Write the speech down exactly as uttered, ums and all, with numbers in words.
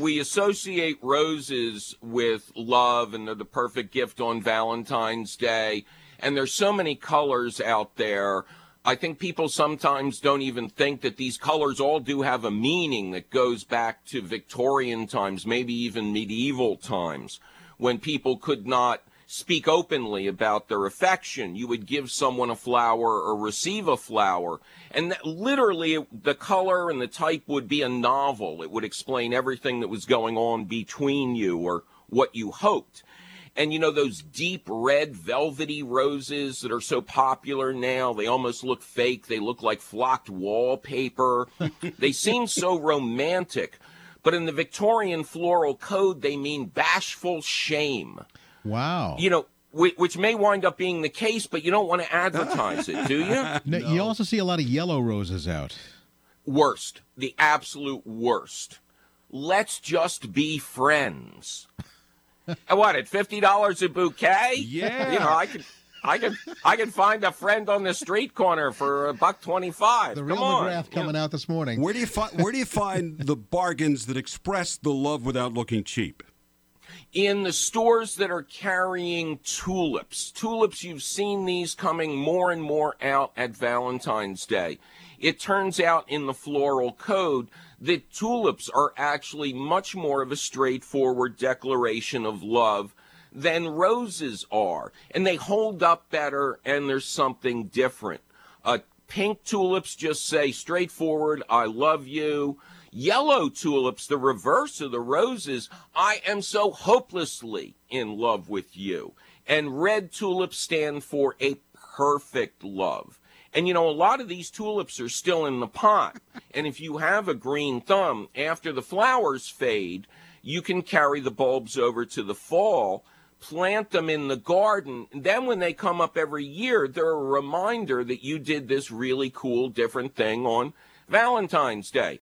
we associate roses with love, and they're the perfect gift on Valentine's Day. And there's so many colors out there. I think people sometimes don't even think that these colors all do have a meaning that goes back to Victorian times, maybe even medieval times, when people could not speak openly about their affection. You would give someone a flower or receive a flower, and that literally the color and the type would be a novel. It would explain everything that was going on between you or what you hoped. And, you know, those deep red velvety roses that are so popular now, they almost look fake. They look like flocked wallpaper. They seem so romantic. But in the Victorian floral code, they mean bashful shame. Wow. You know, which, which may wind up being the case, but you don't want to advertise it, do you? No, No. You also see a lot of yellow roses out. Worst. The absolute worst. Let's just be friends. And what, at fifty dollars a bouquet? Yeah. You know, I could, I could, I could find a friend on the street corner for a buck twenty-five. The Come real on. McGrath coming out this morning. Where do you find where do you find the bargains that express the love without looking cheap? In the stores that are carrying tulips. Tulips, you've seen these coming more and more out at Valentine's Day. It turns out in the floral code that tulips are actually much more of a straightforward declaration of love than roses are. And they hold up better, and there's something different. Uh, pink tulips just say straightforward, I love you. Yellow tulips, the reverse of the roses, I am so hopelessly in love with you. And red tulips stand for a perfect love. And, you know, a lot of these tulips are still in the pot. And if you have a green thumb, after the flowers fade, you can carry the bulbs over to the fall, plant them in the garden. And then when they come up every year, they're a reminder that you did this really cool, different thing on Valentine's Day.